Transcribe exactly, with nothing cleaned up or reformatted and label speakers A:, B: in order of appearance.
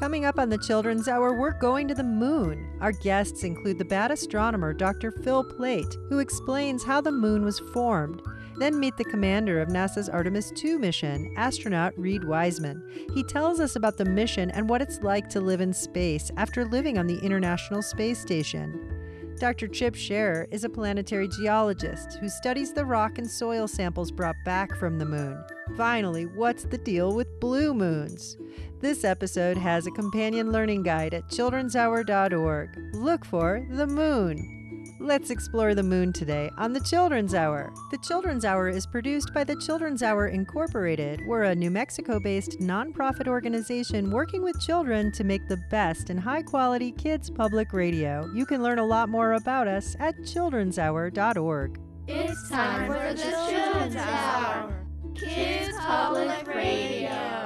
A: Coming up on the Children's Hour, we're going to the moon. Our guests include the bat astronomer Doctor Phil Plait, who explains how the moon was formed. Then meet the commander of NASA's Artemis two mission, astronaut Reid Wiseman. He tells us about the mission and what it's like to live in space after living on the International Space Station. Doctor Chip Scherer is a planetary geologist who studies the rock and soil samples brought back from the moon. Finally, what's the deal with blue moons? This episode has a companion learning guide at children's hour dot org. Look for the moon. Let's explore the moon today on the Children's Hour. The Children's Hour is produced by the Children's Hour Incorporated. We're a New Mexico-based nonprofit organization working with children to make the best and high-quality kids public radio. You can learn a lot more about us at children's hour dot org.
B: It's time for the Children's Hour, Kids Public Radio.